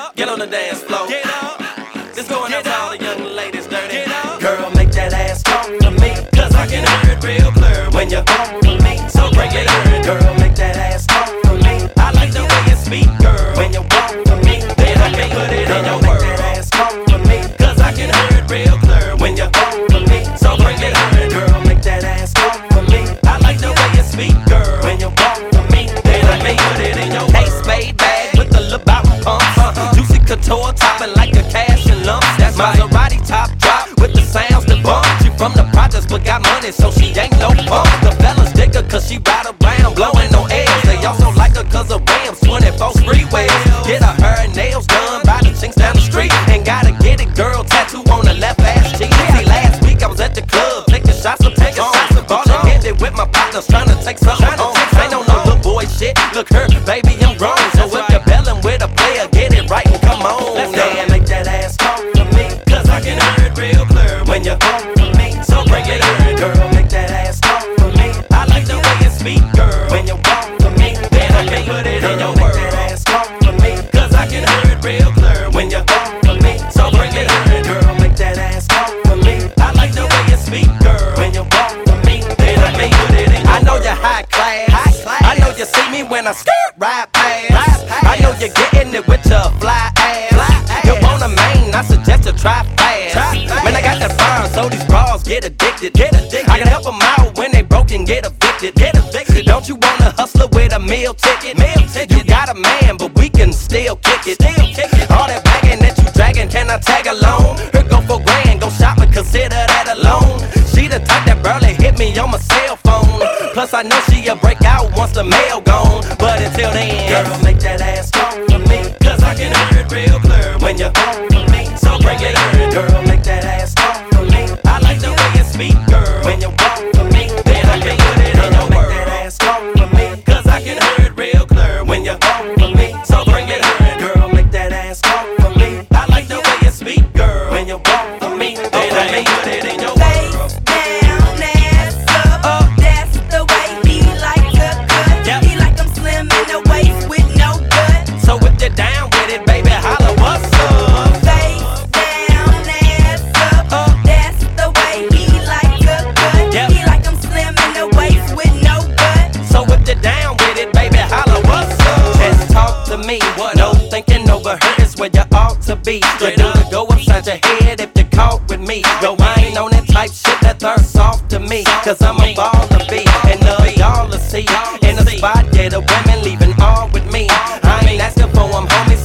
up, get on the dance floor. Get up, this going out to all the young ladies dirty. Get up, Girl, make that ass talk for me, cause I can hear it real clear when you come for me. so break it in. Girl, make that ass talk for me. I like the way you speak, girl. When you walk for me, Then I can put it in your make world. that ass talk for me. Cause I can hear it real clear when you Come for me. so break it in. Girl, make that ass talk for me. I like the way you speak, girl. When you walk for me, Then I can put it in your world. Spade bag with the LeBout pumps. Juicy couture topping like a cash and lumps. That's Maserati top drop with the sounds that bump. She from the projects but got money, so she ain't no punk. The fellas dig her cause she ride around blowing no airs. They also like her cause of Rams 24 freeways. Get her hair and nails done by the chinks down the street. And gotta get it, girl, tattoo on the left ass cheek. See, last week I was at the club taking shots of ballin', hit it with my partners trying to take something home. Ain't no little boy shit. Look her, baby, I'm grown. So if you're bellin' with a player, get it right and come on. yeah, make that ass talk for me. Cause I can hear it real clear when you Come for me. so break it in. Girl, make that ass talk for me. I like the way you speak, girl. When you walk for me, Then I can put it in your make world. that ass talk for me. Cause I can hear it real clear when you Come for me. so break it in. Girl, make that ass talk for me. I like the way you speak, girl. When you walk for me, Then I can put it in your I know you're high class. I know you see me when I skirt right past. I know you're getting it with your fly ass. You want a main, I suggest you try fast. Man, I got that fire, so these bras get addicted. I can help them out when they broke and get evicted. Don't you want a hustler with a meal ticket? You got a man, but we can still kick it. All that bagging that you dragging, can I tag along? Her go for grand, go shopping, consider that alone. She the type that barely hit me on my cell phone. Plus I know she'll break out once the mail gone. But until then, girl, make that ass talk for me. cause I can hear it real clear when you Come for me. so break it in. Girl, make that ass talk for me. I like the way you speak, girl. When you walk for me, Then I can put it in your make world. that ass talk for me. Cause I can hear it real clear when you Come for me. so bring it in. Girl, make that ass talk for me. I like the way you speak, girl. When you walk for me, Then I can put it in your Face world. down, ass up. That's the way he like to cut. Yep. He like them slim in the waist with no gut. So if you're down with it, baby, holla, what's up? Face down, ass up. That's the way he like to cut. Yep. He like them slim in the waist with no gut. So if you're down with it, baby, holla, what's up? Just talk to me. No thinking over here is where you ought to be. You do to go upside your head if you're caught with me. Yo, I ain't on that type shit that thirsts off to me. Cause I'm a baller B and y'all to see. In the spot, yeah, the women leaving all with me. I ain't asking for them, homie.